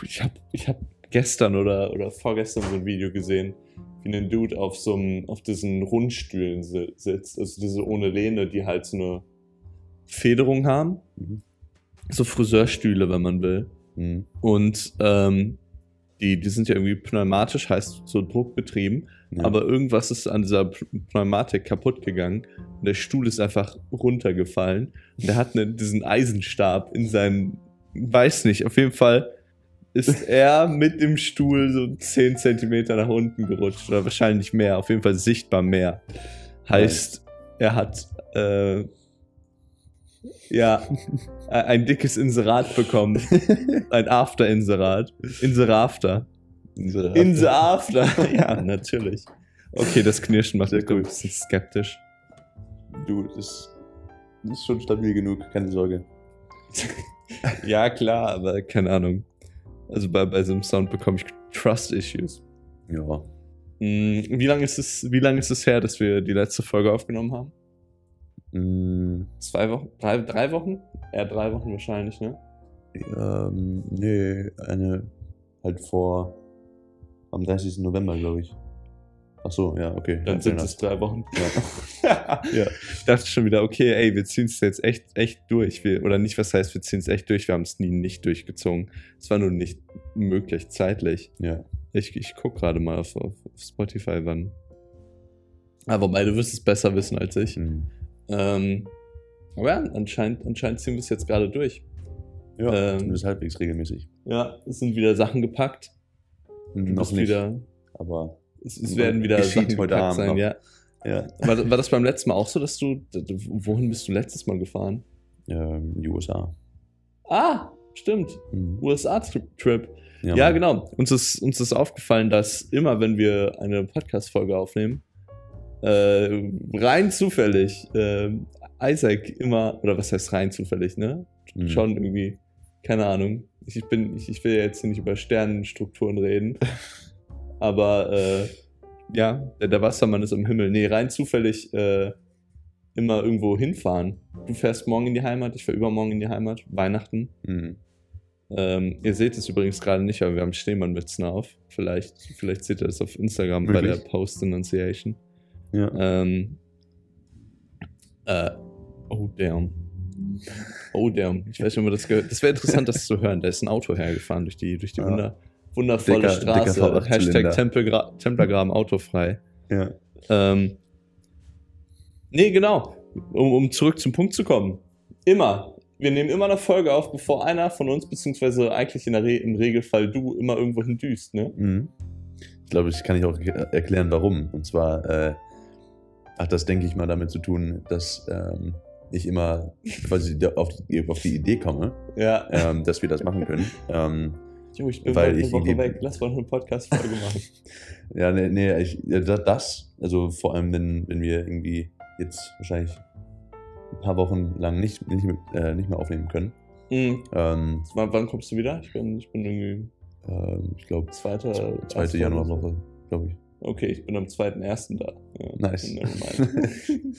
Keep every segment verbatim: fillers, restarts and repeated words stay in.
ich habe ich hab gestern oder, oder vorgestern so ein Video gesehen, wie ein Dude auf so einem, auf diesen Rundstühlen sitzt, also diese ohne Lehne, die halt so eine Federung haben. Mhm. So Friseurstühle, wenn man will. Mhm. Und ähm, die, die sind ja irgendwie pneumatisch, heißt so druckbetrieben. Ja. Aber irgendwas ist an dieser Pneumatik kaputt gegangen. Und der Stuhl ist einfach runtergefallen. Und der hat einen, diesen Eisenstab in seinen, weiß nicht, auf jeden Fall ist er mit dem Stuhl so zehn Zentimeter nach unten gerutscht. Oder wahrscheinlich mehr, auf jeden Fall sichtbar mehr. Heißt, er hat äh, ja, ein dickes Inserat bekommen. Ein After-Inserat. Inserafter. Inserafter. Inserafter. Ja, natürlich. Okay, das Knirschen macht mich ein bisschen skeptisch. Du, das ist schon stabil genug, keine Sorge. Ja, klar, aber keine Ahnung. Also bei, bei so einem Sound bekomme ich Trust-Issues. Ja. Wie lange ist es, wie lange ist es her, dass wir die letzte Folge aufgenommen haben? Mm. Zwei Wochen? Drei, drei Wochen? Eher drei Wochen wahrscheinlich, ne? Ähm, nee, eine halt vor am dreißigsten November, glaube ich. Ach so, ja, okay. Dann ja, sind es drei Wochen. Ja. Ja. Ich dachte schon wieder, okay, ey, wir ziehen es jetzt echt, echt durch. Wir, oder nicht, was heißt, wir ziehen es echt durch. Wir haben es nie nicht durchgezogen. Es war nur nicht möglich, zeitlich. Ja. Ich, ich gucke gerade mal auf, auf Spotify, wann. Aber wobei, du wirst es besser wissen als ich. Mhm. Ähm, aber ja, anscheinend, anscheinend ziehen wir es jetzt gerade durch. Ja, ähm, zumindest halbwegs regelmäßig. Ja, es sind wieder Sachen gepackt. Du Noch bist nicht, wieder, aber es, es werden wieder Sachen heute gepackt Abend sein, noch. ja. Ja. War, war das beim letzten Mal auch so, dass du, wohin bist du letztes Mal gefahren? Ähm, in die U S A. Ah, stimmt. Mhm. U S A-Trip. Ja, Ja, Mann. genau. Uns ist, uns ist aufgefallen, dass immer, wenn wir eine Podcast-Folge aufnehmen, äh, rein zufällig, äh, Isaac immer, oder was heißt rein zufällig, ne? Mhm. Schon irgendwie, keine Ahnung. Ich, bin, ich, ich will ja jetzt hier nicht über Sternenstrukturen reden, aber äh, ja, der, der Wassermann ist am Himmel. Nee, rein zufällig äh, immer irgendwo hinfahren. Du fährst morgen in die Heimat, ich fahre übermorgen in die Heimat, Weihnachten. Mhm. Ähm, ihr seht es übrigens gerade nicht, aber wir haben Schneemannmützen auf. Vielleicht, vielleicht seht ihr das auf Instagram Wirklich? bei der Post-Annunciation. Ja. Ähm, äh, oh damn. Oh damn. Ich weiß nicht, ob man das gehört. Das wäre interessant, das zu hören. Da ist ein Auto hergefahren durch die, durch die Ja. wunder, wundervolle Dicker- Straße. dicker V acht Zylinder. Hashtag Tempelgra Templergraben autofrei. Ja. Ähm, nee, genau. Um, um zurück zum Punkt zu kommen. Immer. Wir nehmen immer eine Folge auf, bevor einer von uns, beziehungsweise eigentlich in der Re im Regelfall du, immer irgendwo hin düst, ne? Mhm. Ich glaube, ich kann ich auch er- erklären, warum. Und zwar äh, hat das, denke ich mal, damit zu tun, dass ähm, ich immer quasi da- auf die, auf die Idee komme, Ja. ähm, dass wir das machen können. Ähm, Jo, ich bin weil bald eine ich Woche irgendwie- weg. Lass mal eine Podcast-Folge machen. ja, nee, nee ich, ja, da- das, also vor allem, wenn, wenn wir irgendwie jetzt wahrscheinlich ein paar Wochen lang nicht, nicht, äh, nicht mehr aufnehmen können. Mhm. Ähm, Wann, wann kommst du wieder? Ich bin, ich bin irgendwie ähm, ich glaube, zweiter, zweite erster Januarwoche, glaube ich. Okay, ich bin am zweiten ersten da. Ja, Nice. nevermind.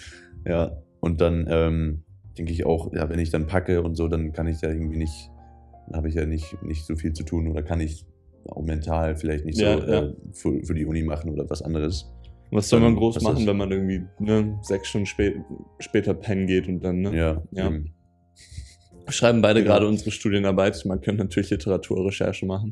Ja, und dann ähm, denke ich auch, ja, wenn ich dann packe und so, dann kann ich da irgendwie nicht, dann habe ich ja nicht, nicht so viel zu tun oder kann ich auch mental vielleicht nicht Ja, so ja. Äh, für, für die Uni machen oder was anderes. Was soll man Dann- groß was machen, ist- wenn man irgendwie ne, sechs Stunden spät, später pennen geht und dann, ne? Ja, Ja. eben. Wir schreiben beide Genau. gerade unsere Studienarbeit. Man könnte natürlich Literaturrecherche machen.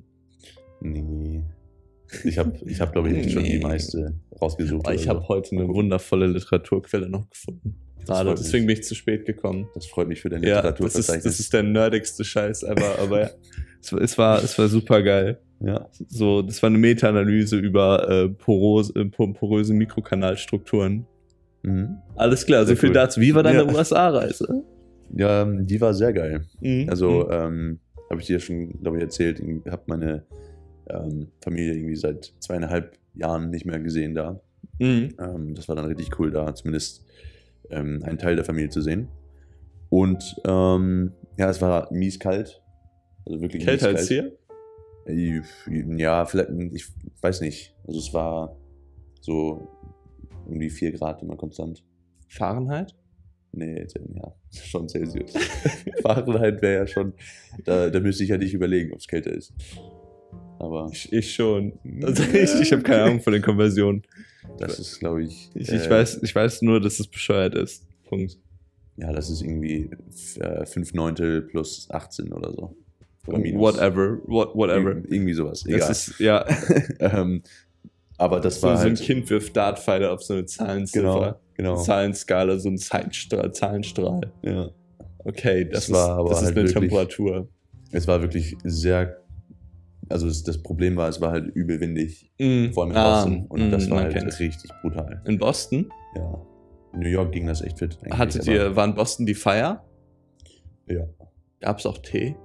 Nee. Ich habe, ich hab, glaube ich, echt schon Nee. die meiste rausgesucht. Aber ich oder habe so. heute eine wundervolle Literaturquelle noch gefunden. Gerade, freut deswegen mich. bin ich zu spät gekommen. Das freut mich für dein Ja, das ist, Literaturverzeichnis. das ist der nerdigste Scheiß ever, aber ja, es, war- es war, es war super geil. ja. So, das war eine Meta-Analyse über äh, porose, äh, por- poröse Mikrokanalstrukturen. Mhm. Alles klar, so Sehr viel cool. dazu. Wie war deine Ja. U S A-Reise? ja, ähm, die war sehr geil. Mhm. Also, ähm, habe ich dir schon, glaube ich, erzählt, ich habe meine ähm, Familie irgendwie seit zweieinhalb Jahren nicht mehr gesehen da. Mhm. Ähm, das war dann richtig cool, da zumindest ähm, einen Teil der Familie zu sehen. Und ähm, ja, es war mies kalt. Also wirklich Kälter mies als kalt. hier? Ja, vielleicht, ich weiß nicht. Also es war so um die vier Grad immer konstant. Fahrenheit? Nee, jetzt, ja, schon Celsius. Fahrenheit wäre ja schon, da, da müsste ich ja nicht überlegen, ob es kälter ist. Aber Ich, ich schon. Also ich ich habe keine Ahnung von den Konversionen. das ist, glaube ich. Ich, äh, ich, weiß, ich weiß nur, dass es bescheuert ist. Punkt. Ja, das ist irgendwie äh, fünf Neuntel plus achtzehn oder so. Oder minus. Whatever. What, whatever. Ir irgendwie sowas. Egal. Das ist, ja. ähm, aber das so, war so halt. ein Kind wirft Dartpfeile auf so eine Zahlenziffer. Genau, genau. Zahlenskala, so ein Zahlenstrahl. Zahlenstrahl. Ja. Okay, das, Es war ist, aber das ist halt eine wirklich- Temperatur. Es war wirklich sehr. Also es, das Problem war, es war halt übel windig. Mm. Vor allem in Ah, Boston. Und mm, das war man halt kennt's. richtig brutal. In Boston? Ja. In New York ging das echt fit. eigentlich, Hattet aber- ihr, war in Boston die Feier? Ja. Gab es auch Tee?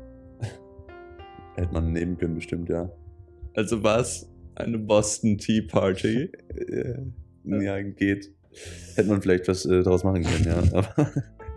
Hätte man nehmen können, bestimmt, ja. Also war es eine Boston Tea Party? Äh, ja, geht. Hätte man vielleicht was äh, draus machen können, ja. Aber,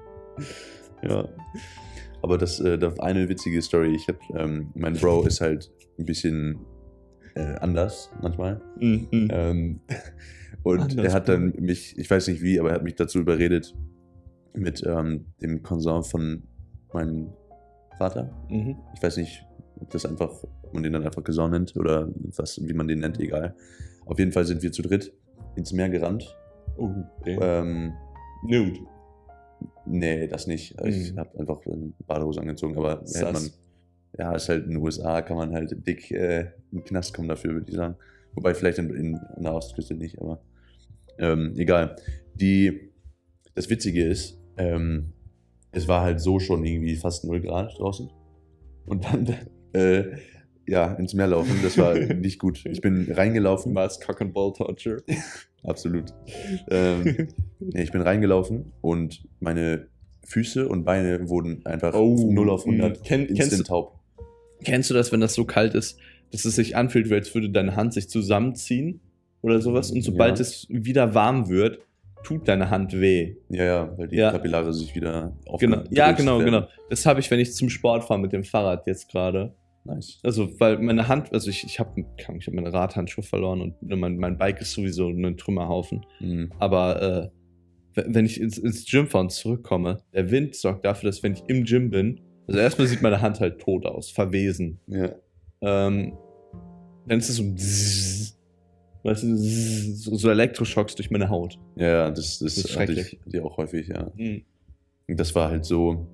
ja. Aber das, äh, das eine witzige Story. Ich hab, ähm, mein Bro ist halt ein bisschen äh, anders manchmal. Mhm. Ähm, und Anders, er hat dann mich, ich weiß nicht wie, aber er hat mich dazu überredet, mit ähm, dem Cousin von meinem Vater. Mhm. Ich weiß nicht, ob das einfach, ob man den dann einfach Cousin nennt oder was, wie man den nennt, egal. Auf jeden Fall sind wir zu dritt ins Meer gerannt. Oh, okay. Ähm, Nude. nee, das nicht. Ich Mhm. habe einfach eine Badehose angezogen, aber Sass. hätte man, ja, ist halt in den U S A, kann man halt dick äh, in den Knast kommen dafür, würde ich sagen. Wobei vielleicht in, in, an der Ostküste nicht, aber ähm, egal. Die, das Witzige ist, ähm, es war halt so schon irgendwie fast null Grad draußen. Und dann, äh, ja, ins Meer laufen, das war nicht gut. Ich bin reingelaufen. War es Cock and Ball Torture? Absolut. ähm, ja, ich bin reingelaufen und meine Füße und Beine wurden einfach Oh, null auf hundert mh. Kenn- kennst instant du- taub. Kennst du das, wenn das so kalt ist, dass es sich anfühlt, wie als würde deine Hand sich zusammenziehen oder sowas? Und sobald Ja. es wieder warm wird, tut deine Hand weh. Ja, ja, weil die Ja. Kapillare sich wieder Genau. aufgedrückt Ja, genau, werden. genau. Das habe ich, wenn ich zum Sport fahre mit dem Fahrrad jetzt gerade. Nice. Also, weil meine Hand, also ich, ich habe ich hab meine Radhandschuhe verloren und mein, mein Bike ist sowieso ein Trümmerhaufen. Mhm. Aber äh, wenn wenn ich ins, ins Gym fahre und zurückkomme, der Wind sorgt dafür, dass wenn ich im Gym bin, also erstmal sieht meine Hand halt tot aus, verwesen. Ja. Ähm, dann ist es so, zzzz, weißt du, zzzz, so, so Elektroschocks durch meine Haut. Ja, ja, das, das, Das ist hatte schrecklich. ich hatte ich auch häufig, ja. Mhm. Und das war halt so,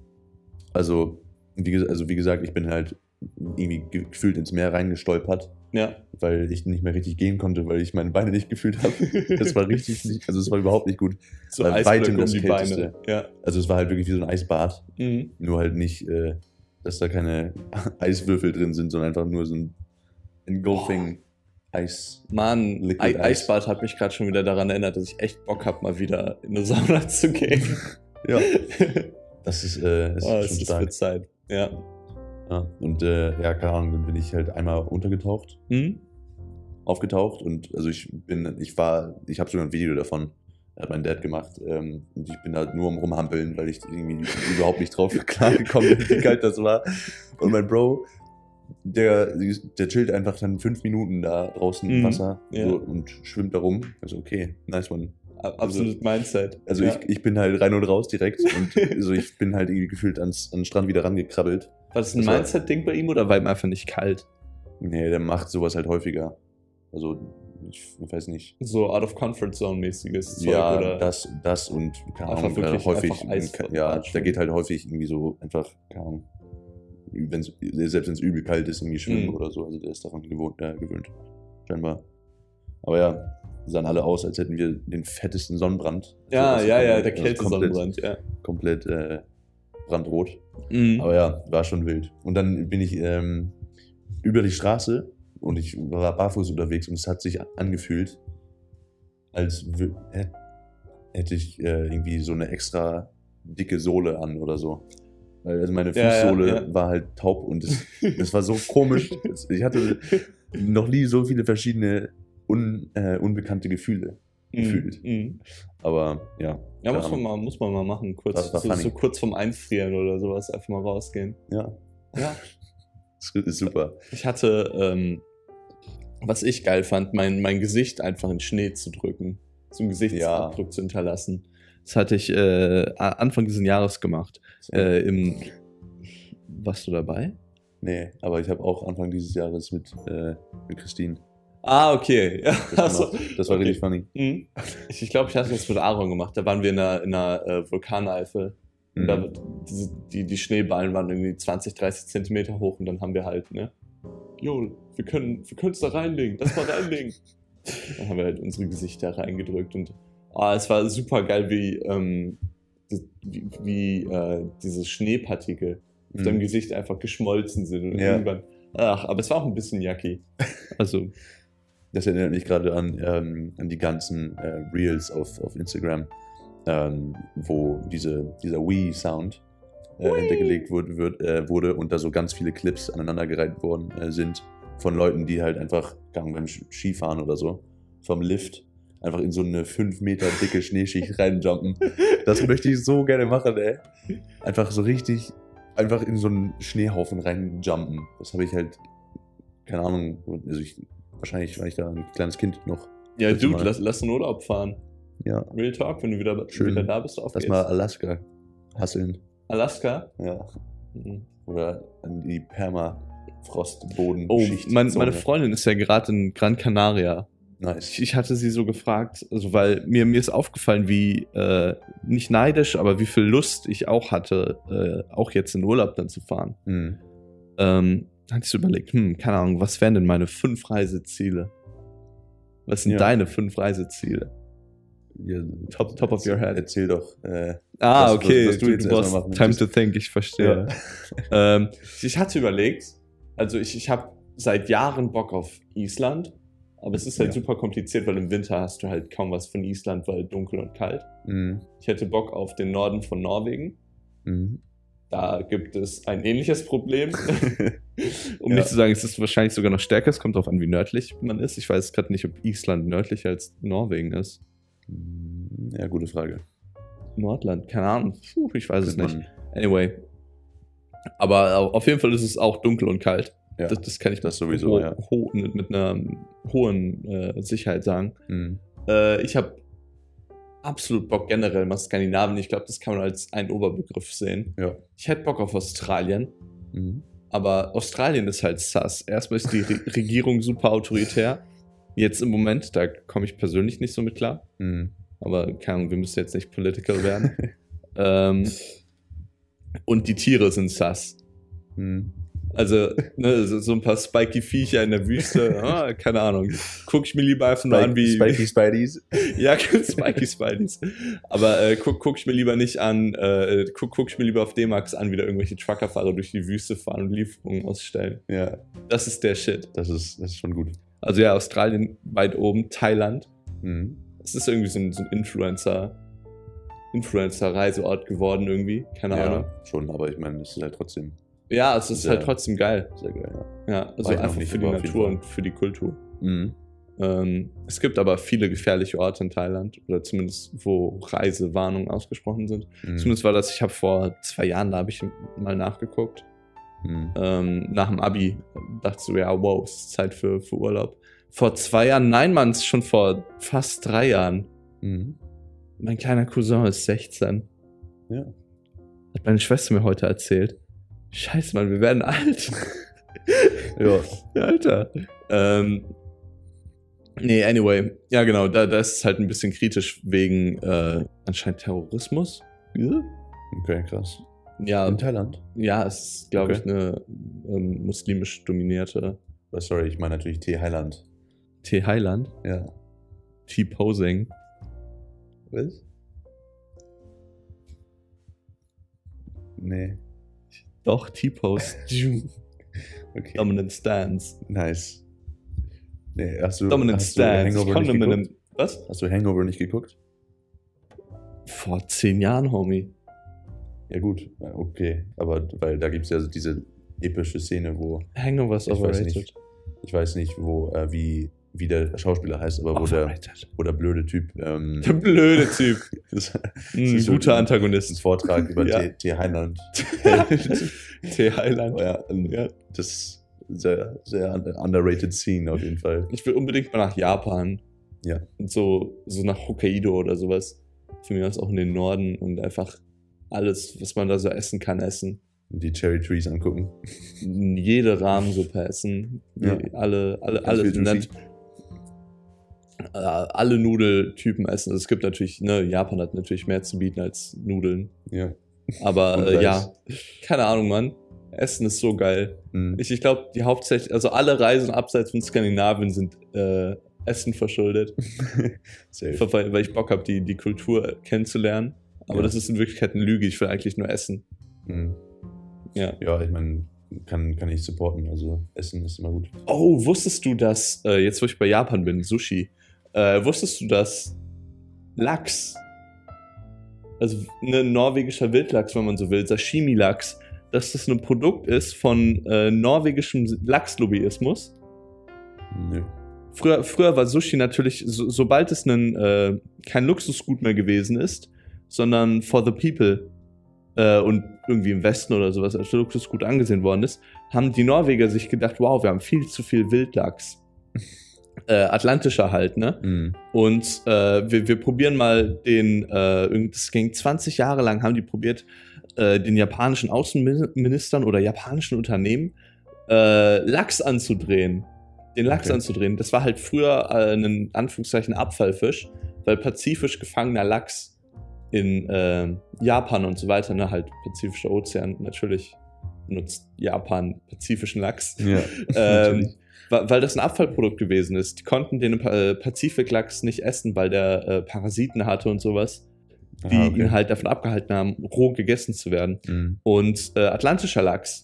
also wie, ges- also wie gesagt, ich bin halt irgendwie ge- gefühlt ins Meer reingestolpert, Ja. weil ich nicht mehr richtig gehen konnte, weil ich meine Beine nicht gefühlt habe. Das war richtig, nicht, also es war überhaupt nicht gut. So Bei Eisblöcke weitem um das die Kälteste. Beine. Ja. Also es war halt wirklich wie so ein Eisbad, Mhm. nur halt nicht, äh, dass da keine Eiswürfel drin sind, sondern einfach nur so ein engulfing Eis. Mann, Liquid Ei- Ice. Eisbad hat mich gerade schon wieder daran erinnert, dass ich echt Bock habe, mal wieder in eine Sauna zu gehen. Ja, das ist, äh, das oh, ist es schon ist stark. für Zeit. Ja. Ja, und äh, ja, keine Ahnung, dann bin ich halt einmal untergetaucht, Mhm. aufgetaucht und also ich bin, ich war, ich habe sogar ein Video davon, hat mein Dad gemacht ähm, und ich bin da nur am Rumhampeln, weil ich irgendwie überhaupt nicht drauf klargekommen bin, wie kalt das war. Und mein Bro, der, der chillt einfach dann fünf Minuten da draußen im Mhm, Wasser ja. so, und schwimmt da rum. Also okay, nice one. A- Absolut Mindset. Also ja. ich, ich bin halt rein und raus direkt und also ich bin halt irgendwie gefühlt ans, an den Strand wieder rangekrabbelt. War das ein das war- Mindset-Ding bei ihm oder war ihm einfach nicht kalt? Nee, der macht sowas halt häufiger. Also, ich weiß nicht. So out of comfort zone mäßiges Zeug Ja, oder? das, das und keine Einfach Ahnung, wirklich äh, häufig, einfach Eis- ja, Eis- da geht halt häufig irgendwie so einfach, keine Ahnung, wenn's, selbst wenn es übel kalt ist, irgendwie schwimmen Mhm. oder so, also der ist daran gewohnt, äh, gewöhnt, scheinbar. Aber ja, sahen alle aus, als hätten wir den fettesten Sonnenbrand. ja, So, ja, ja, also der komplett- Kältesonnenbrand, ja. Komplett äh, brandrot. Mhm. Aber ja, war schon wild. Und dann bin ich ähm, über die Straße und ich war barfuß unterwegs und es hat sich angefühlt, als wü- hä- hätte ich äh, irgendwie so eine extra dicke Sohle an oder so. Weil also meine Ja, ja, Fußsohle ja. war halt taub und es, das war so komisch. Ich hatte noch nie so viele verschiedene un, äh, unbekannte Gefühle gefühlt. Mhm. Aber ja. Ja, muss keine man, Ahnung. mal, muss man mal machen. Kurz, Das war so, funny. so kurz vorm Einfrieren oder sowas, einfach mal rausgehen. Ja, Ja. das ist super. Ich hatte, ähm, was ich geil fand, mein, mein Gesicht einfach in Schnee zu drücken. So einen Gesichtsabdruck zu hinterlassen. Das hatte ich äh, a- Anfang dieses Jahres gemacht. Äh, im, warst du dabei? Nee, aber ich habe auch Anfang dieses Jahres mit, äh, mit Christine Ah, okay. Ja, das also, gemacht. Das war okay. richtig funny. Mhm. Ich, ich glaube, ich hatte das mit Aaron gemacht. Da waren wir in einer, in einer äh, Vulkaneifel. Und Mhm. da, wird- diese, die, die Schneeballen waren irgendwie zwanzig, dreißig Zentimeter hoch und dann haben wir halt, ne? Jo, wir können wir können es da reinlegen, das mal reinlegen. Dann haben wir halt unsere Gesichter reingedrückt und ah, es war super geil, wie, ähm, das, wie, wie äh, diese Schneepartikel auf Mhm. deinem Gesicht einfach geschmolzen sind. Und Ja. irgendwann, ach, aber es war auch ein bisschen yucky. Also, Das erinnert mich gerade an, ähm, an die ganzen äh, Reels auf, auf Instagram, ähm, wo diese, dieser Wii-Sound äh, hintergelegt wurde, wird, äh, wurde und da so ganz viele Clips aneinandergereiht worden äh, sind von Leuten, die halt einfach, keine Ahnung, beim Sch- Skifahren oder so, vom Lift einfach in so eine fünf Meter dicke Schneeschicht reinjumpen. Das möchte ich so gerne machen, ey. Einfach so richtig, einfach in so einen Schneehaufen reinjumpen. Das habe ich halt, keine Ahnung, also ich, wahrscheinlich war ich da ein kleines Kind noch. ja, Letztes Dude, Mal. lass, lass in Urlaub fahren. Ja, Real Talk, wenn du wieder, Schön. wieder da bist, auf lass geht's. mal Alaska hasseln. Alaska? Ja. Mhm. Oder an die Oh, Permafrostbodenschicht. mein, meine Freundin ist ja gerade in Gran Canaria. Nice. Ich, ich hatte sie so gefragt, also weil mir, mir ist aufgefallen, wie, äh, nicht neidisch, aber wie viel Lust ich auch hatte, äh, auch jetzt in Urlaub dann zu fahren. Mhm. Ähm, da hatte ich so überlegt, hm, keine Ahnung, was wären denn meine fünf Reiseziele? Was sind Ja. deine fünf Reiseziele? Ja, Top- top of your head. Erzähl doch. Äh, Ah, Was- okay, was- was du du, jetzt du erstmal brauchst machen Time möchtest. to think, ich verstehe. ähm, ich hatte überlegt, also ich, ich habe seit Jahren Bock auf Island, aber es ist halt Ja. super kompliziert, weil im Winter hast du halt kaum was von Island, weil dunkel und kalt. Mhm. Ich hätte Bock auf den Norden von Norwegen. Mhm. Da gibt es ein ähnliches Problem. um Ja. nicht zu sagen, es ist wahrscheinlich sogar noch stärker. Es kommt darauf an, wie nördlich man ist. Ich weiß gerade nicht, ob Island nördlicher als Norwegen ist. Ja, gute Frage. Nordland, keine Ahnung. Puh, ich weiß es Könnte nicht. man- Anyway. Aber auf jeden Fall ist es auch dunkel und kalt. Ja, Das, das kann ich das mit sowieso, ho ja. ho mit, mit einer hohen äh, Sicherheit sagen. Mhm. Äh, ich habe absolut Bock generell mal Skandinavien. Ich glaube, das kann man als einen Oberbegriff sehen. Ja. Ich hätte Bock auf Australien, Mhm. aber Australien ist halt sass. Erstmal ist die Re Regierung super autoritär. Jetzt im Moment, da komme ich persönlich nicht so mit klar. Mhm. Aber keine Ahnung, wir müssen jetzt nicht political werden. ähm, und die Tiere sind sass. Mhm. Also, ne, so, so ein paar spiky Viecher in der Wüste, ah, keine Ahnung. Guck ich mir lieber einfach nur an, wie. Spiky Spideys. Ja, Spiky Spideys. Aber äh, guck, guck ich mir lieber nicht an, äh, guck, guck ich mir lieber auf D-Max an, wie da irgendwelche Truckerfahrer durch die Wüste fahren und Lieferungen ausstellen. Ja, Das ist der Shit. das ist, das ist schon gut. Also ja, Australien weit oben, Thailand. Mhm. Es ist irgendwie so ein, so ein Influencer, Influencer-Reiseort geworden irgendwie. Keine Ahnung. Ja, schon, aber ich meine, es ist halt trotzdem Ja, es ist Sehr- halt trotzdem geil. sehr geil. Ja. Ja, also War ich noch einfach nicht, für die aber auf jeden Natur Fall. und für die Kultur. Mhm. Ähm, es gibt aber viele gefährliche Orte in Thailand, oder zumindest wo Reisewarnungen ausgesprochen sind. Mhm. Zumindest war das, ich habe vor zwei Jahren, da habe ich mal nachgeguckt. Mhm. Ähm, nach dem Abi dachte so, ja, wow, es ist Zeit für, für Urlaub. Vor zwei Jahren, nein, Mann, es ist schon vor fast drei Jahren. Mhm. Mein kleiner Cousin ist sechzehn. Ja. Hat meine Schwester mir heute erzählt. Scheiße, Mann, wir werden alt. Ja. Alter. Ähm, nee, anyway. Ja, genau, da, da ist es halt ein bisschen kritisch wegen äh, anscheinend Terrorismus. Ja, Okay, krass. ja, In Thailand? ja es ist, glaube Okay. ich, eine ähm, muslimisch dominierte Oh, sorry, ich meine natürlich T-Highland. T-Highland. Ja. T-Posing. Was? Nee. Doch, T-Pose. Okay. Dominant Stance. Nice. Nee, hast du, Dominant hast du Stance. Hangover nicht Dominant. geguckt? Was? Hast du Hangover nicht geguckt? Vor zehn Jahren, Homie. Ja gut, ja, okay. Aber weil da gibt es ja so diese epische Szene, wo, Hangover ist Ich weiß overrated. nicht. ich weiß nicht, wo, äh, wie, wie der Schauspieler heißt, aber wo der, Overrated. wo der blöde Typ ähm, Der blöde Typ. das, Ein ist so guter ein- Antagonist. einen Vortrag über Ja. T- T-Highland. T-Highland. Ja, und Ja. das ist sehr, sehr un- underrated Scene auf jeden Fall. Ich will unbedingt mal nach Japan. Ja. Und so, so nach Hokkaido oder sowas. Für mich aus auch in den Norden und einfach alles, was man da so essen kann, essen. Die Cherry Trees angucken. Jede Rahmensuppe essen. Ja. Die, alle, alle, Ganz alle, viel Sushi. äh, alle Nudeltypen essen. Also es gibt natürlich, ne, Japan hat natürlich mehr zu bieten als Nudeln. Ja. Aber Und äh, Reis. ja, keine Ahnung, Mann. Essen ist so geil. Mhm. Ich, ich glaube, die hauptsächlich, also alle Reisen abseits von Skandinavien sind äh, Essen verschuldet. Safe. weil, weil ich Bock habe, die, die Kultur kennenzulernen. Aber Ja. das ist in Wirklichkeit eine Lüge. Ich will eigentlich nur essen. Mhm. Ja. Ja, ich meine, kann, kann ich supporten. Also Essen ist immer gut. Oh, wusstest du, dass, äh, jetzt wo ich bei Japan bin, Sushi, äh, wusstest du, dass Lachs, also ein norwegischer Wildlachs, wenn man so will, Sashimi-Lachs, dass das ein Produkt ist von äh, norwegischem Lachslobbyismus? Nö. Früher, früher war Sushi natürlich, so, sobald es ein, äh, kein Luxusgut mehr gewesen ist, sondern for the people äh, und irgendwie im Westen oder sowas als Luxusgut angesehen worden ist, haben die Norweger sich gedacht, wow, wir haben viel zu viel Wildlachs. äh, atlantischer halt, ne? Mhm. Und äh, wir, wir probieren mal den, äh, das ging zwanzig Jahre lang, haben die probiert, äh, den japanischen Außenministern oder japanischen Unternehmen äh, Lachs anzudrehen. Den Lachs Okay. anzudrehen. Das war halt früher äh, ein Anführungszeichen Abfallfisch, weil pazifisch gefangener Lachs in äh, Japan und so weiter, ne, halt Pazifischer Ozean, natürlich nutzt Japan pazifischen Lachs. Ja. ähm, natürlich. wa- weil das ein Abfallprodukt gewesen ist. Die konnten den äh, Pazifiklachs nicht essen, weil der äh, Parasiten hatte und sowas, die Ah, okay. ihn halt davon abgehalten haben, roh gegessen zu werden. Mhm. Und äh, atlantischer Lachs,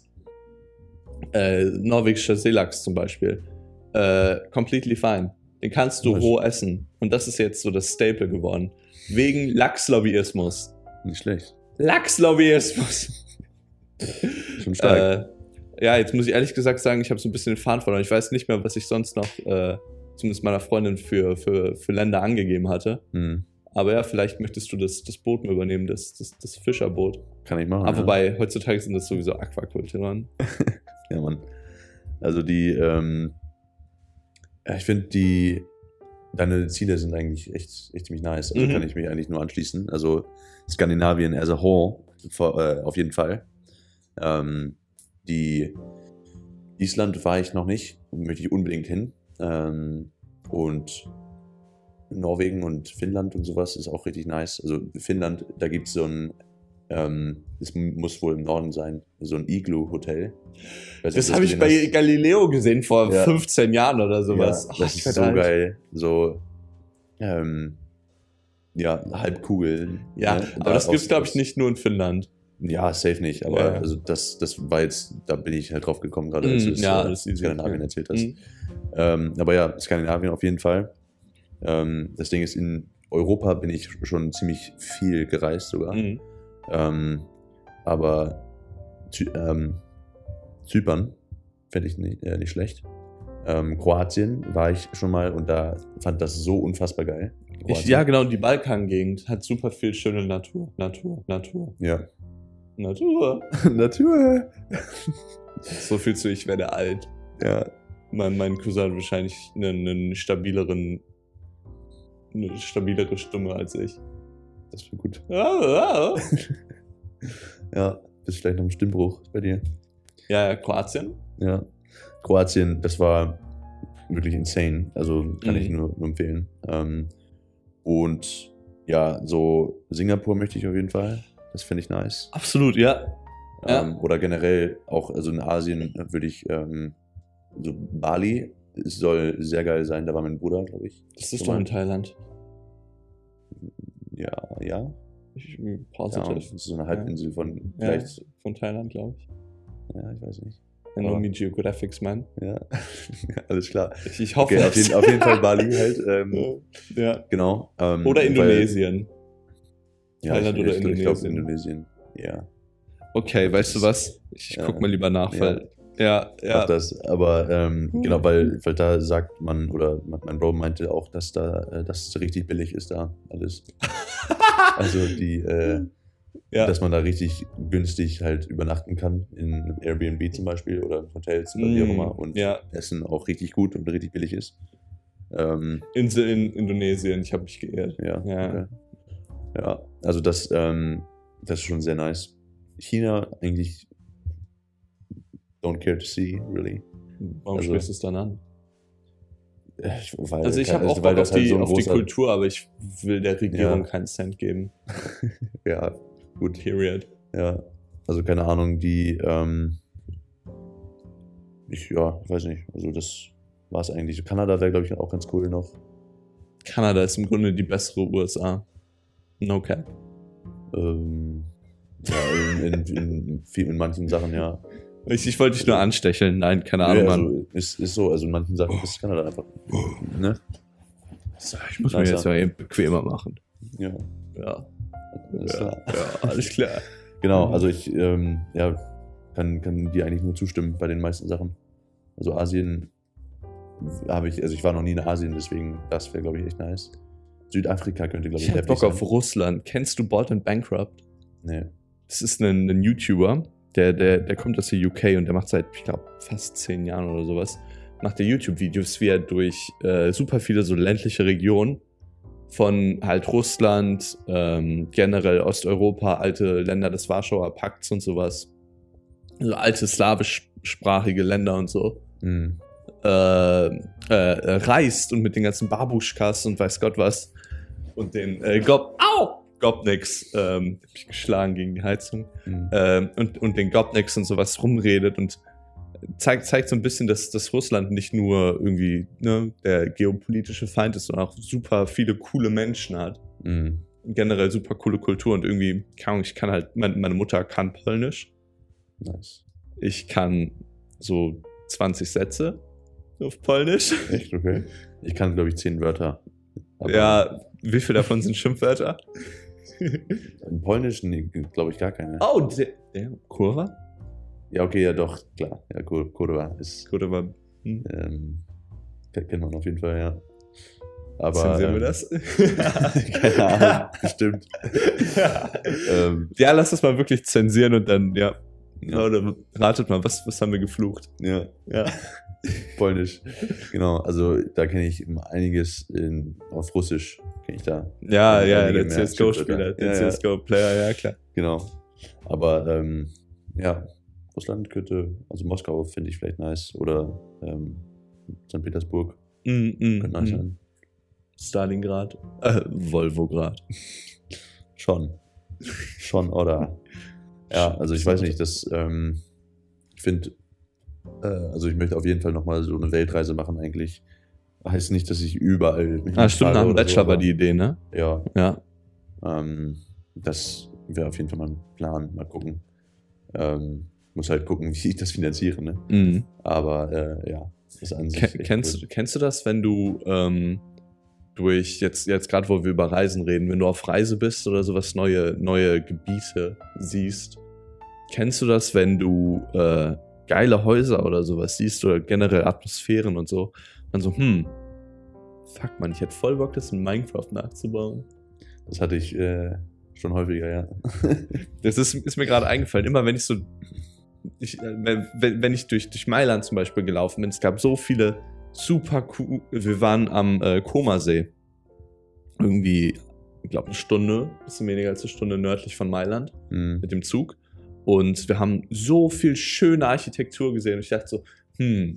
äh, norwegischer Seelachs zum Beispiel, äh, completely fine. Den kannst du Nice. roh essen. Und das ist jetzt so das Staple geworden. Wegen Lachslobbyismus. Nicht schlecht. Lachslobbyismus! Schon stark. Äh, ja, jetzt muss ich ehrlich gesagt sagen, ich habe so ein bisschen den Faden verloren. Ich weiß nicht mehr, was ich sonst noch, äh, zumindest meiner Freundin, für, für, für Länder angegeben hatte. Mhm. Aber ja, vielleicht möchtest du das, das Boot mal übernehmen, das, das, das Fischerboot. Kann ich machen. Aber ja. wobei, heutzutage sind das sowieso Aquakulturen. Ja, Mann. Also die, ähm, ja, ich finde die, deine Ziele sind eigentlich echt, echt ziemlich nice. Also Mhm. kann ich mich eigentlich nur anschließen. Also Skandinavien as a whole, vor, äh, auf jeden Fall. Ähm, die Island war ich noch nicht, möchte ich unbedingt hin. Ähm, und Norwegen und Finnland und sowas ist auch richtig nice. Also Finnland, da gibt es so ein, ähm, es muss wohl im Norden sein, so ein Igloo-Hotel. Weiß nicht, Das ob habe ich gesehen bei hast. Galileo gesehen vor Ja. fünfzehn Jahren oder sowas. Ja, Ach, das ich ist werd so alt. geil. So, ähm, ja, Halbkugeln. Ja, ne? aber Da das gibt's, aus- glaube ich, aus- nicht nur in Finnland. Ja, safe nicht. Aber Ja. also das, das war jetzt, da bin ich halt drauf gekommen, gerade als Mm, du es ja, äh, das ist easy. Skandinavien Ja. erzählt hast. Mhm. Ähm, aber ja, Skandinavien auf jeden Fall. Ähm, das Ding ist, in Europa bin ich schon ziemlich viel gereist sogar. Mhm. Ähm, aber Zy ähm, Zypern fände ich nicht, äh, nicht schlecht. Ähm, Kroatien war ich schon mal und da fand das so unfassbar geil. Ich, Kroatien. ja, genau, die Balkangegend hat super viel schöne Natur. Natur, Natur, Ja. Natur. Natur. So viel zu, ich werde alt. Ja. Mein, mein Cousin hat wahrscheinlich einen, einen stabileren, eine stabilere Stimme als ich. Das wäre gut. Ja, Ja, bist vielleicht noch ein Stimmbruch bei dir. ja, Kroatien. Ja. Kroatien, das war wirklich insane. Also kann Mhm. ich nur, nur empfehlen. Ähm, und ja, so Singapur möchte ich auf jeden Fall. Das finde ich nice. Absolut, ja. Ja. Ähm, oder generell auch, also in Asien würde ich, ähm, so Bali es soll sehr geil sein. Da war mein Bruder, glaube ich. Das ist Schon doch mal. in Thailand. Ja, ja. Ich, Ja, positive. das ist so eine Halbinsel von Ja, vielleicht, von Thailand, glaube ich. ja, ich weiß nicht. I know Aber- me Geographics, man. Ja, alles klar. Ich, ich hoffe Okay, auf es. jeden, auf jeden Fall Bali halt. Ähm, Ja. genau. Ähm, Oder weil- Indonesien. Ja, Thailand ich, oder ich, Ich glaube Indonesien. Indonesien. Ja. Okay, weißt du was? Ich Ja. guck mal lieber nach, Ja. weil. Ja, Ja. ja. Auch das. Aber ähm, Hm. genau, weil, weil da sagt man, oder mein Bro meinte auch, dass da, äh, dass es richtig billig ist da alles. Also die, äh, Ja. dass man da richtig günstig halt übernachten kann, in einem Airbnb zum Beispiel oder in Hotels oder wie auch Mm, immer. Und ja. Essen auch richtig gut und richtig billig ist. Ähm, Insel in Indonesien, ich habe mich geirrt. ja, Ja. okay. Ja, also das, ähm, das ist schon sehr nice. China eigentlich don't care to see, really. Warum Also- sprichst du es dann an? Ich, weil, Also ich habe auch weil Bock auf, das halt die, so ein auf die großer- Kultur, aber ich will der Regierung Ja. keinen Cent geben. Ja, gut. Period. Ja, also keine Ahnung, die, ähm, ich, ja, weiß nicht, also das war es eigentlich. Kanada wäre, glaube ich, auch ganz cool noch. Kanada ist im Grunde die bessere U S A. No cap. Ähm, ja, in, in, in, viel- in manchen Sachen, ja. Ich, ich wollte dich nur anstecheln. Nein, keine Ahnung, Nee, Mann. also, ist, ist so, also in manchen Sachen ist Kanada einfach, ne? So, ich muss mir Nice, jetzt ja. mal eben bequemer machen. Ja, Ja. alles Ja, klar. ja, alles klar. Genau, also ich, ähm, ja, kann, kann dir eigentlich nur zustimmen bei den meisten Sachen. Also Asien habe ich, also ich war noch nie in Asien, deswegen das wäre, glaube ich, echt nice. Südafrika könnte, glaube ich, Ich hab heftig Bock auf sein. Russland. Kennst du Bald and Bankrupt? Nee. Das ist ein, ein YouTuber, der, der, der kommt aus der U K und der macht seit, ich glaube, fast zehn Jahren oder sowas, macht der YouTube-Videos, wie er durch äh, super viele so ländliche Regionen von halt Russland, ähm, generell Osteuropa, alte Länder des Warschauer Pakts und sowas, also alte slawischsprachige Länder und so, Hm. äh, äh, reist und mit den ganzen Babuschkas und weiß Gott was und den äh, Gob, au, Gopniks, ähm, hab ich geschlagen gegen die Heizung, Hm. ähm, und, und den Gopniks und sowas rumredet und zeigt, zeigt so ein bisschen, dass, dass Russland nicht nur irgendwie ne, der geopolitische Feind ist, sondern auch super viele coole Menschen hat. Hm. Generell super coole Kultur und irgendwie, keine Ahnung, ich kann halt, meine, meine Mutter kann Polnisch. Nice. Ich kann so zwanzig Sätze auf Polnisch. Echt, okay. Ich kann, glaube ich, zehn Wörter. Aber Ja, wie viele davon sind Schimpfwörter? in Polnisch, nee, glaube ich, gar keine. Oh, der, der Kurva? Ja, okay, ja doch, klar. Ja, Kur- Kurwa ist, Kurva. Hm. ähm, ke- kennt man auf jeden Fall, ja. Aber, Zensieren wir ähm, das? keine Ahnung, bestimmt. ja. ähm, ja, lass das mal wirklich zensieren und dann, ja. Ja. Oder ratet mal, was, was haben wir geflucht? ja, Ja. Polnisch. Genau, also da kenne ich einiges in, auf Russisch, kenne ich da. Ja, Ja, ja, einige der mehr C S G O-Spieler, Schimpfwörter. der Ja, ja. C S G O-Player, ja klar. Genau. Aber ähm, ja, Russland könnte, also Moskau finde ich vielleicht nice. Oder ähm, Sankt Petersburg Mm, mm, könnte nice mm. sein. Stalingrad. Äh, Volvograd. Schon. Schon, oder? Ja, also ich weiß nicht, das, ähm, ich finde, äh, also ich möchte auf jeden Fall nochmal so eine Weltreise machen eigentlich. Heißt nicht, dass ich überall mich Ah, stimmt, hinfahre nach dem oder Bachelor so, war aber- die Idee, ne? Ja, Ja. ähm, das wäre auf jeden Fall mein Plan. Mal gucken. Ähm, muss halt gucken, wie ich das finanziere, ne? Mhm. Aber äh, ja, das an sich. Ke echt kennst, cool. kennst du das, wenn du ähm, durch, jetzt, jetzt gerade wo wir über Reisen reden, wenn du auf Reise bist oder sowas, neue, neue Gebiete siehst, kennst du das, wenn du äh, geile Häuser oder sowas siehst oder generell Atmosphären und so, dann so, hm, fuck man, ich hätte voll Bock, das in Minecraft nachzubauen. Das hatte ich äh, schon häufiger, ja. Das ist, ist mir gerade eingefallen. Immer wenn ich so, ich, äh, wenn, wenn ich durch, durch Mailand zum Beispiel gelaufen bin, es gab so viele super cool. Wir waren am äh, Comasee. Irgendwie, ich glaube, eine Stunde, bisschen weniger als eine Stunde nördlich von Mailand Hm. mit dem Zug. Und wir haben so viel schöne Architektur gesehen. Und ich dachte so, hm,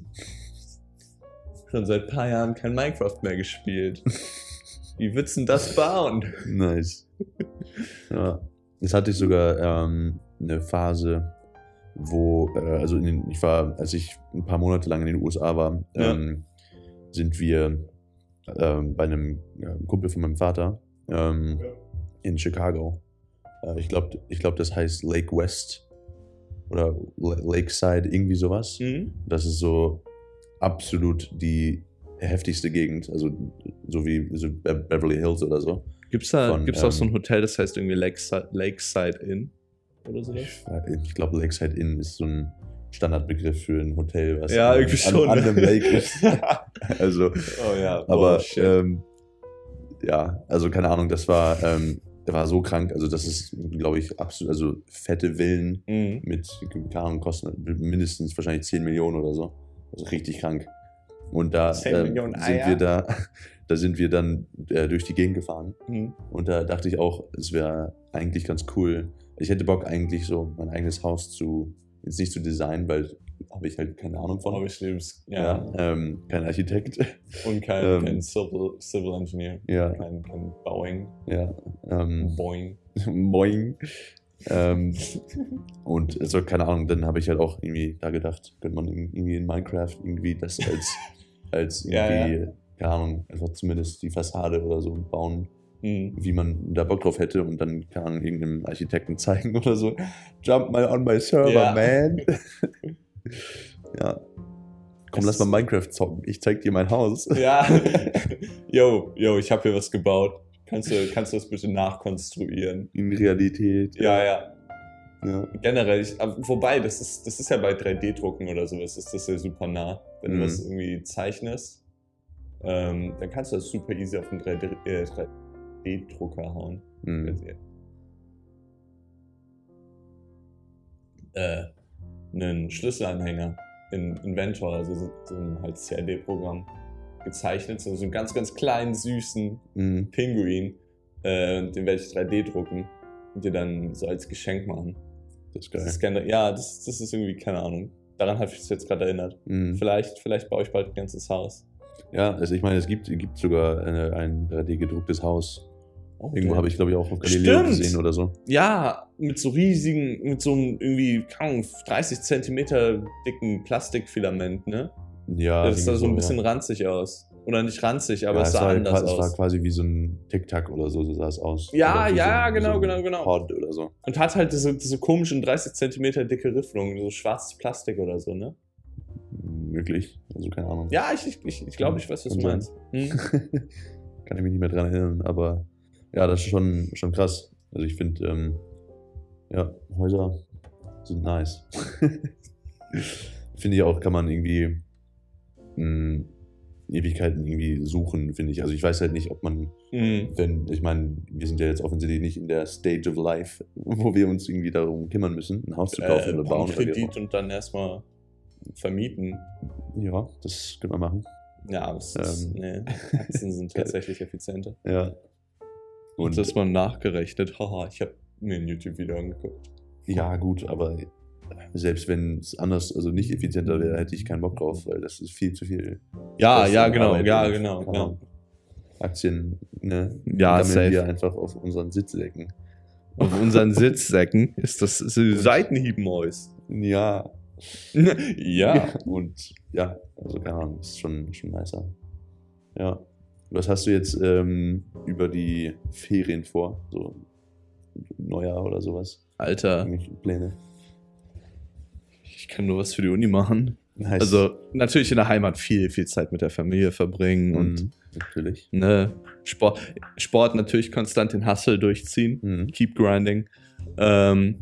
schon seit ein paar Jahren kein Minecraft mehr gespielt. Wie würdest du denn das bauen? Nice. Ja. Das hatte ich sogar ähm, eine Phase, wo, äh, also in den, ich war, als ich ein paar Monate lang in den U S A war, Ja. ähm, sind wir ähm, bei einem äh, Kumpel von meinem Vater ähm, Ja. in Chicago. Äh, ich glaube, ich glaub, das heißt Lake West oder L- Lakeside, irgendwie sowas. Mhm. Das ist so absolut die heftigste Gegend, also so wie so Be- Beverly Hills oder so. Gibt's da Von, gibt's auch ähm, so ein Hotel, das heißt irgendwie Lakeside, Lakeside Inn oder sowas? Ich, ich glaube, Lakeside Inn ist so ein Standardbegriff für ein Hotel, was Ja, an, irgendwie schon. an, an einem Lake ist. Also, Oh ja, aber oh, shit. ähm, ja, also keine Ahnung, das war, ähm, der war so krank, also das ist, glaube ich, absolut, also fette Villen Mhm. mit, keine Ahnung, kosten mindestens wahrscheinlich zehn Millionen oder so. Also richtig krank. Und da zehn ähm, Millionen sind Eier? wir da, da sind wir dann äh, durch die Gegend gefahren. Mhm. Und da dachte ich auch, es wäre eigentlich ganz cool. Ich hätte Bock eigentlich so mein eigenes Haus zu, jetzt nicht zu designen, weil habe ich halt keine Ahnung von. Aber ich lebe es, ja. Ja, ähm, kein Architekt. Und kein, Ähm, kein Civil, Civil Engineer. Ja, Kein, kein Boeing. ja. Ähm, Boeing. Boing. ähm, und also, keine Ahnung, dann habe ich halt auch irgendwie da gedacht, könnte man irgendwie in Minecraft irgendwie das als, als Ja, irgendwie, ja. keine Ahnung, einfach zumindest die Fassade oder so bauen, Mhm. wie man da Bock drauf hätte und dann kann man irgendeinem Architekten zeigen oder so. Jump mal on my server, Ja. man. Ja. Komm, Es- lass mal Minecraft zocken. Ich zeig dir mein Haus. Ja. Yo, yo, ich habe hier was gebaut. Kannst du, kannst du das bitte nachkonstruieren? In Realität. Ja, ja. Ja. Generell, ich, aber wobei, das ist, das ist ja bei drei D-Drucken oder sowas, ist das ja super nah. Wenn Mhm. du was irgendwie zeichnest, ähm, dann kannst du das super easy auf einen drei D-Drucker hauen. Mhm. Äh, einen Schlüsselanhänger in Inventor, also so, so ein halt C A D-Programm, gezeichnet, so einen ganz, ganz kleinen, süßen Mhm. Pinguin, äh, den werde ich drei D drucken und dir dann so als Geschenk machen. Das ist Das geil. ist gerne, ja, das, das ist irgendwie, keine Ahnung. Daran habe ich mich jetzt gerade erinnert. Mhm. Vielleicht, vielleicht baue ich bald ein ganzes Haus. Ja, also ich meine, es gibt, gibt sogar eine, ein drei D gedrucktes Haus. Oh, Irgendwo der- habe ich, glaube ich, auch auf Galileo Stimmt. gesehen oder so. Ja, mit so riesigen, mit so einem irgendwie, keine Ahnung, dreißig Zentimeter dicken Plastikfilament, ne? Ja, Das sah irgendwie so ein ja. bisschen ranzig aus. Oder nicht ranzig, aber ja, es sah war, anders quasi, es war aus. quasi wie so ein Tic-Tac oder so, so sah es aus. Ja, Oder wie ja, so ein, genau, so ein genau, genau. Pod oder so. Und hat halt diese, diese komischen dreißig Zentimeter dicke Rifflung, so schwarzes Plastik oder so, ne? Möglich, also keine Ahnung. Ja, ich, ich, ich, ich glaube, ich weiß, was du Kann meinst. Hm? Kann ich mich nicht mehr dran erinnern, aber ja, das ist schon, schon krass. Also ich finde, ähm, ja, Häuser sind nice. Finde ich auch, kann man irgendwie mh, Ewigkeiten irgendwie suchen, finde ich. Also ich weiß halt nicht, ob man, Hm. wenn, ich meine, wir sind ja jetzt offensichtlich nicht in der Stage of life, wo wir uns irgendwie darum kümmern müssen, ein Haus zu kaufen Äh, oder bauen oder wie auch Kredit und dann erstmal vermieten. immer. Ja, das können wir machen. Ja, aber es ist, Ähm. nee, Aktien sind tatsächlich effizienter. Ja. Und Und das mal nachgerechnet. Haha, ich habe mir ein YouTube-Video angeguckt. ja, gut, aber selbst wenn es anders, also nicht effizienter wäre, hätte ich keinen Bock drauf, weil das ist viel zu viel. Ja, Kosten, ja, genau, Arbeit ja, und, genau, keine genau. Ahnung, Aktien, ne? Ja, sammeln safe. wir einfach auf unseren Sitzsäcken. Auf unseren Sitzsäcken ist das ist Seitenhiebmäus. Ja. Ja. Und ja, also keine Ahnung, ist schon, schon nicer. Ja. Was hast du jetzt ähm, über die Ferien vor? So Neujahr oder sowas? Alter, Irgendwelche Pläne? ich kann nur was für die Uni machen. Nice. Also natürlich in der Heimat viel, viel Zeit mit der Familie verbringen und Mhm, natürlich. ne, Sport, Sport natürlich konstant den Hustle durchziehen. Mhm. Keep grinding. Ähm,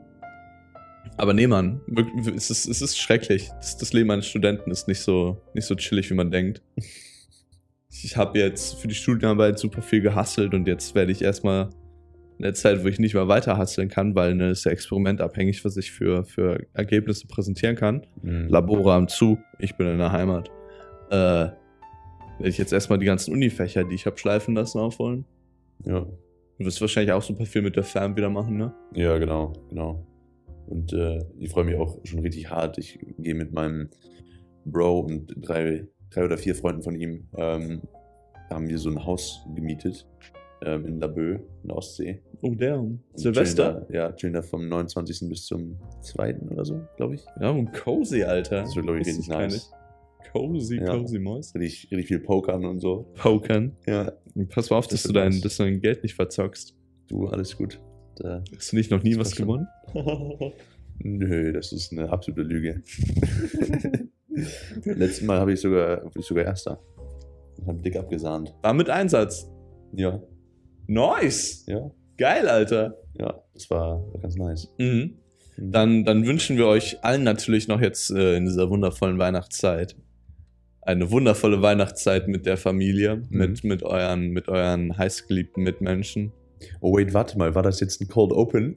aber nee, Mann, wirklich, es ist, es ist schrecklich. Das, das Leben eines Studenten ist nicht so, nicht so chillig, wie man denkt. Ich habe jetzt für die Studienarbeit super viel gehustelt und jetzt werde ich erstmal in der Zeit, wo ich nicht mehr weiter hustlen kann, weil ne, ist ja experimentabhängig, was ich für, für Ergebnisse präsentieren kann. Mhm. Labore am Zu, ich bin in der Heimat. Äh, werde ich jetzt erstmal die ganzen Unifächer, die ich habe schleifen lassen, aufholen. Ja. Du wirst wahrscheinlich auch super viel mit der Fern wieder machen, ne? Ja, genau, genau. Und äh, ich freue mich auch schon richtig hart. Ich gehe mit meinem Bro und drei, drei oder vier Freunden von ihm, ähm, da haben wir so ein Haus gemietet ähm, in Laboe, in der Ostsee. Oh, der. Und Silvester. chillen Da, ja, chillen da vom neunundzwanzigsten bis zum zweiten oder so, glaube ich. Ja, und cozy, Alter. Das wird, glaube ich, Wusste richtig gar nice. nicht. Cozy, Ja. cozy Mäus. Richtig, richtig viel Pokern und so. Pokern. Ja, Pass mal auf, Das dass du, wird dein, nice. dass du dein Geld nicht verzockst. du, alles gut. Da, Hast du nicht noch nie Das was passt schon. gewonnen? nö, das ist eine absolute Lüge. Letztes Mal habe ich sogar, wurde ich sogar Erster. Und habe dick abgesahnt. War mit Einsatz. Ja, Nice. ja, Geil, Alter. ja, das war, war ganz nice. Mhm. Mhm. Dann, dann wünschen wir euch allen natürlich noch jetzt äh, in dieser wundervollen Weihnachtszeit eine wundervolle Weihnachtszeit mit der Familie, mit, mit euren, mit euren heißgeliebten Mitmenschen. Oh, wait, warte mal, war das jetzt ein Cold Open?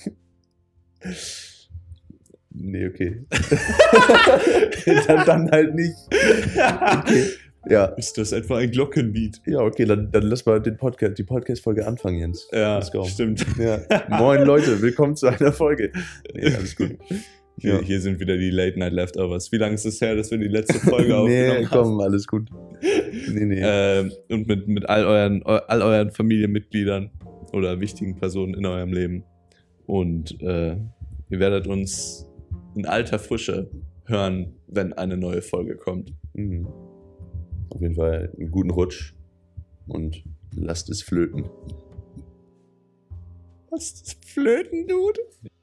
Nee, okay. dann, dann halt nicht. Okay. Ja. Ist das etwa ein Glockenlied? Ja, okay, dann, dann lass mal den Podcast, die Podcast-Folge anfangen, Jens. Ja, Let's go. stimmt. Ja. Moin Leute, willkommen zu einer Folge. Nee, alles gut. Hier, Ja. hier sind wieder die Late Night Leftovers. Wie lange ist es her, dass wir die letzte Folge aufgenommen Nee, haben? komm, alles gut. Nee, nee. Ähm, und mit, mit all, euren, eu, all euren Familienmitgliedern oder wichtigen Personen in eurem Leben. Und äh, ihr werdet uns in alter Frische hören, wenn eine neue Folge kommt. Mhm. Auf jeden Fall einen guten Rutsch und lasst es flöten. Was ist das Flöten, Dude?